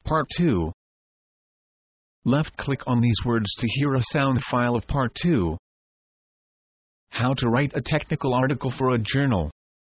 Part 2. Left-click on these words to hear a sound file of Part 2. How to write a technical article for a journal.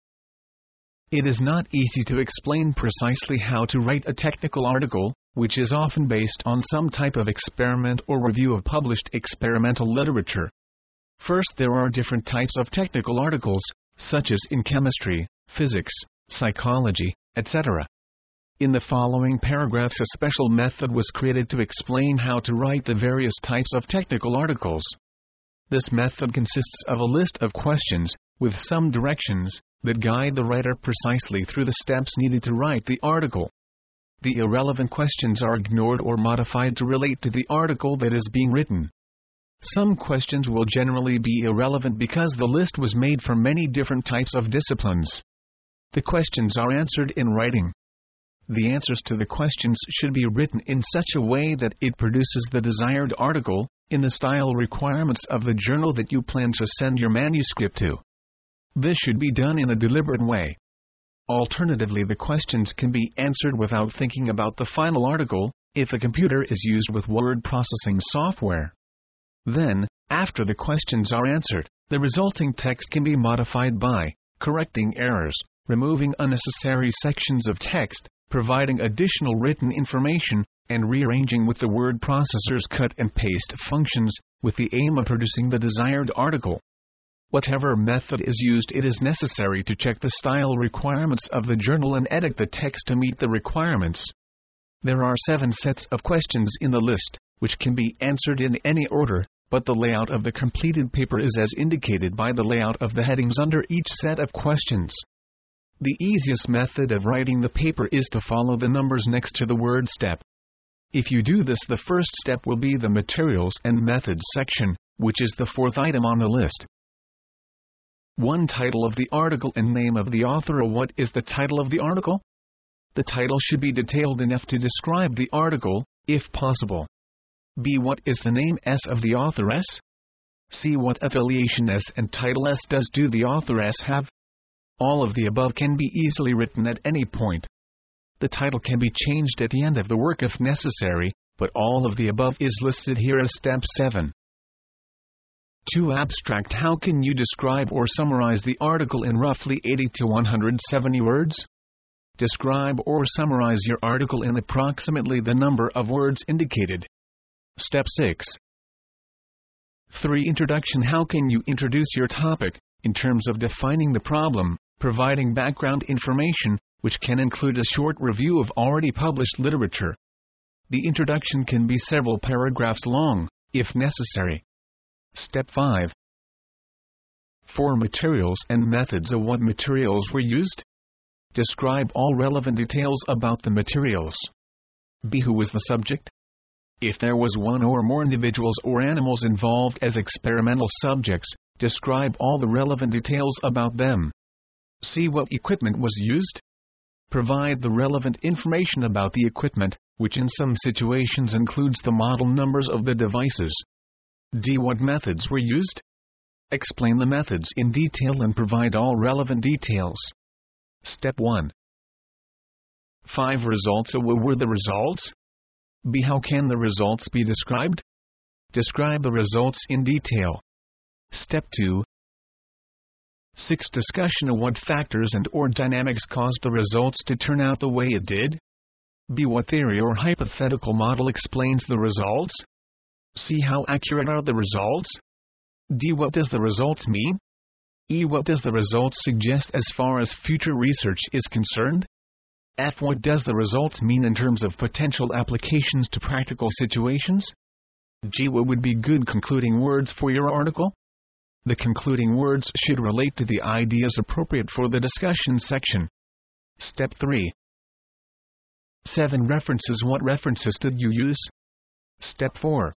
It is not easy to explain precisely how to write a technical article, which is often based on some type of experiment or review of published experimental literature. First, there are different types of technical articles, such as in chemistry, physics, psychology, etc. In the following paragraphs, a special method was created to explain how to write the various types of technical articles. This method consists of a list of questions, with some directions, that guide the writer precisely through the steps needed to write the article. The irrelevant questions are ignored or modified to relate to the article that is being written. Some questions will generally be irrelevant because the list was made for many different types of disciplines. The questions are answered in writing. The answers to the questions should be written in such a way that it produces the desired article, in the style requirements of the journal that you plan to send your manuscript to. This should be done in a deliberate way. Alternatively, the questions can be answered without thinking about the final article, if a computer is used with word processing software. Then, after the questions are answered, the resulting text can be modified by correcting errors, removing unnecessary sections of text, providing additional written information, and rearranging with the word processor's cut and paste functions, with the aim of producing the desired article. Whatever method is used, it is necessary to check the style requirements of the journal and edit the text to meet the requirements. There are 7 sets of questions in the list, which can be answered in any order, but the layout of the completed paper is as indicated by the layout of the headings under each set of questions. The easiest method of writing the paper is to follow the numbers next to the word step. If you do this, the first step will be the Materials and Methods section, which is the 4th item on the list. 1. Title of the article and name of the author. What is the title of the article? The title should be detailed enough to describe the article, if possible. B. What is the name S of the author S? C. What affiliation S and title S does the author S have? All of the above can be easily written at any point. The title can be changed at the end of the work if necessary, but all of the above is listed here as step 7. 2. Abstract. How can you describe or summarize the article in roughly 80 to 170 words? Describe or summarize your article in approximately the number of words indicated. Step 6. 3. Introduction. How can you introduce your topic, in terms of defining the problem, providing background information, which can include a short review of already published literature. The introduction can be several paragraphs long, if necessary. Step 5. 4. Materials and methods. What materials were used? Describe all relevant details about the materials. B. Who was the subject? If there was one or more individuals or animals involved as experimental subjects, describe all the relevant details about them. C. What equipment was used? Provide the relevant information about the equipment, which in some situations includes the model numbers of the devices. D. What methods were used? Explain the methods in detail and provide all relevant details. Step 1. 5. Results. What were the results? B. How can the results be described? Describe the results in detail. Step 2. 6. Discussion of what factors and/or dynamics caused the results to turn out the way it did. B. What theory or hypothetical model explains the results? C. How accurate are the results? D. What does the results mean? E. What does the results suggest as far as future research is concerned? F. What does the results mean in terms of potential applications to practical situations? G. What would be good concluding words for your article? The concluding words should relate to the ideas appropriate for the discussion section. Step 3. 7. References. What references did you use? Step 4.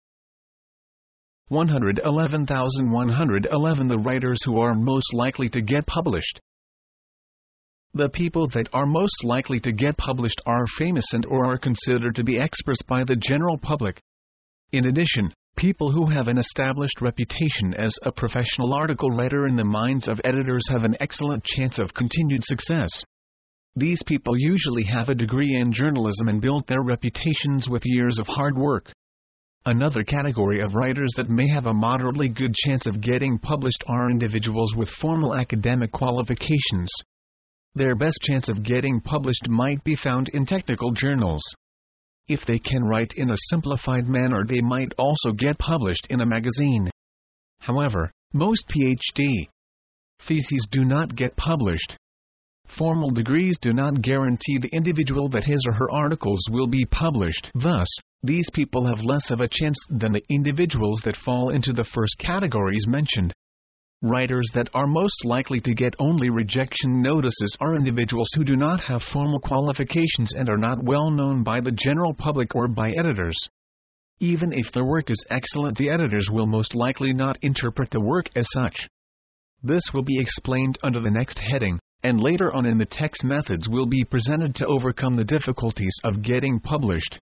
111,111 The writers who are most likely to get published. The people that are most likely to get published are famous and/or are considered to be experts by the general public. In addition, people who have an established reputation as a professional article writer in the minds of editors have an excellent chance of continued success. These people usually have a degree in journalism and built their reputations with years of hard work. Another category of writers that may have a moderately good chance of getting published are individuals with formal academic qualifications. Their best chance of getting published might be found in technical journals. If they can write in a simplified manner, they might also get published in a magazine. However, most PhD theses do not get published. Formal degrees do not guarantee the individual that his or her articles will be published. Thus, these people have less of a chance than the individuals that fall into the first categories mentioned. Writers that are most likely to get only rejection notices are individuals who do not have formal qualifications and are not well known by the general public or by editors. Even if their work is excellent, the editors will most likely not interpret the work as such. This will be explained under the next heading, and later on in the text methods will be presented to overcome the difficulties of getting published.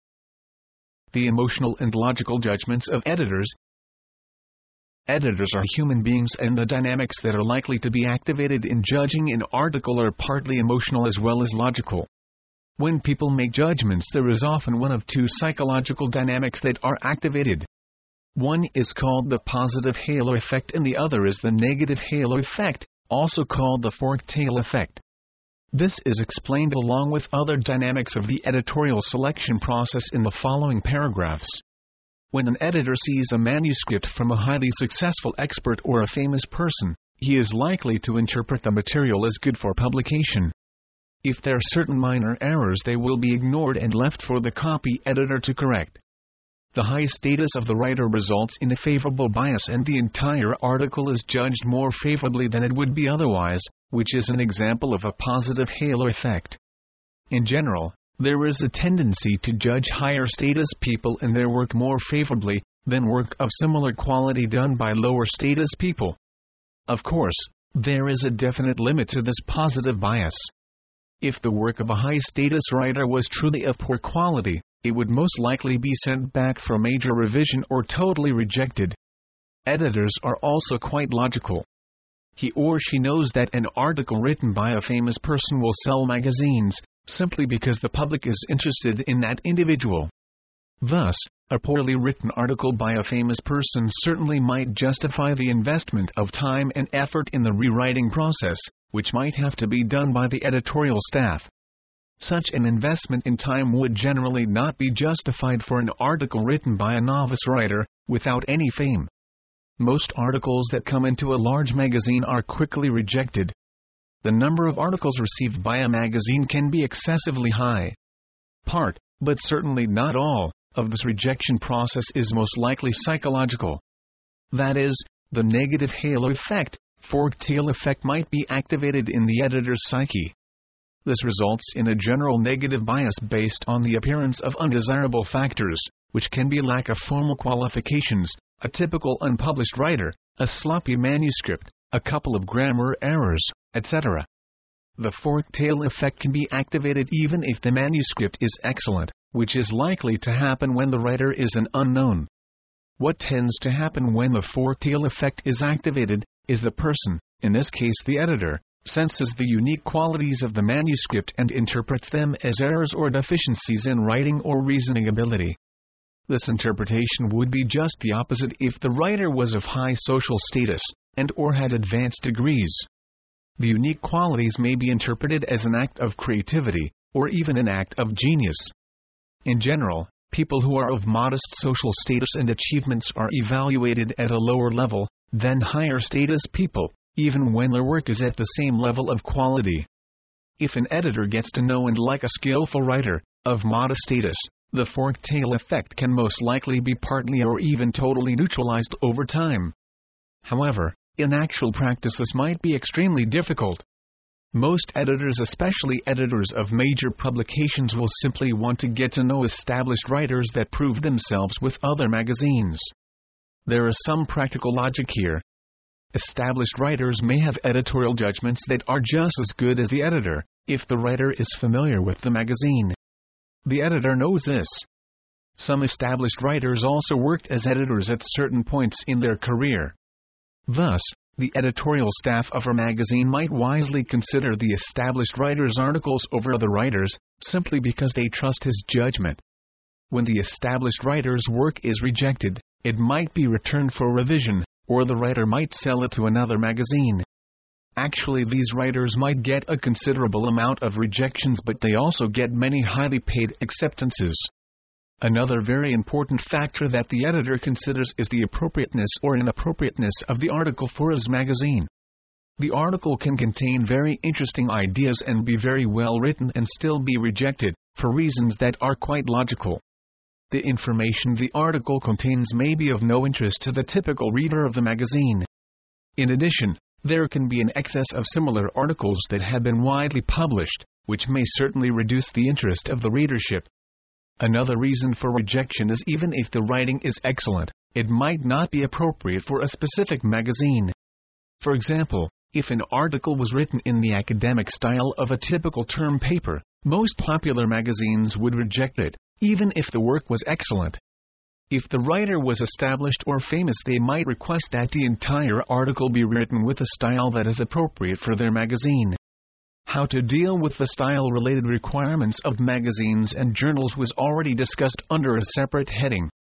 The emotional and logical judgments of editors. Editors are human beings, and the dynamics that are likely to be activated in judging an article are partly emotional as well as logical. When people make judgments, there is often one of two psychological dynamics that are activated. One is called the positive halo effect and the other is the negative halo effect, also called the fork tail effect. This is explained along with other dynamics of the editorial selection process in the following paragraphs. When an editor sees a manuscript from a highly successful expert or a famous person, he is likely to interpret the material as good for publication. If there are certain minor errors, they will be ignored and left for the copy editor to correct. The high status of the writer results in a favorable bias, and the entire article is judged more favorably than it would be otherwise, which is an example of a positive halo effect. In general, there is a tendency to judge higher status people and their work more favorably than work of similar quality done by lower status people. Of course, there is a definite limit to this positive bias. If the work of a high status writer was truly of poor quality, it would most likely be sent back for major revision or totally rejected. Editors are also quite logical. He or she knows that an article written by a famous person will sell magazines, simply because the public is interested in that individual. Thus, a poorly written article by a famous person certainly might justify the investment of time and effort in the rewriting process, which might have to be done by the editorial staff. Such an investment in time would generally not be justified for an article written by a novice writer, without any fame. Most articles that come into a large magazine are quickly rejected. The number of articles received by a magazine can be excessively high. Part, but certainly not all, of this rejection process is most likely psychological. That is, the negative halo effect, fork tail effect might be activated in the editor's psyche. This results in a general negative bias based on the appearance of undesirable factors, which can be lack of formal qualifications, a typical unpublished writer, a sloppy manuscript, a couple of grammar errors, etc. The fork tail effect can be activated even if the manuscript is excellent, which is likely to happen when the writer is an unknown. What tends to happen when the fork tail effect is activated is the person, in this case the editor, senses the unique qualities of the manuscript and interprets them as errors or deficiencies in writing or reasoning ability. This interpretation would be just the opposite if the writer was of high social status, and or had advanced degrees. The unique qualities may be interpreted as an act of creativity, or even an act of genius. In general, people who are of modest social status and achievements are evaluated at a lower level than higher status people, even when their work is at the same level of quality. If an editor gets to know and like a skillful writer, of modest status, the fork tail effect can most likely be partly or even totally neutralized over time. However, in actual practice this might be extremely difficult. Most editors, especially editors of major publications, will simply want to get to know established writers that prove themselves with other magazines. There is some practical logic here. Established writers may have editorial judgments that are just as good as the editor, if the writer is familiar with the magazine. The editor knows this. Some established writers also worked as editors at certain points in their career. Thus, The editorial staff of a magazine might wisely consider the established writer's articles over other writers, simply because they trust his judgment. When the established writer's work is rejected, it might be returned for revision, or the writer might sell it to another magazine. Actually, these writers might get a considerable amount of rejections, but they also get many highly paid acceptances. Another very important factor that the editor considers is the appropriateness or inappropriateness of the article for his magazine. The article can contain very interesting ideas and be very well written and still be rejected, for reasons that are quite logical. The information the article contains may be of no interest to the typical reader of the magazine. In addition, there can be an excess of similar articles that have been widely published, which may certainly reduce the interest of the readership. Another reason for rejection is even if the writing is excellent, it might not be appropriate for a specific magazine. For example, if an article was written in the academic style of a typical term paper, most popular magazines would reject it, even if the work was excellent. If the writer was established or famous, they might request that the entire article be written with a style that is appropriate for their magazine. How to deal with the style-related requirements of magazines and journals was already discussed under a separate heading.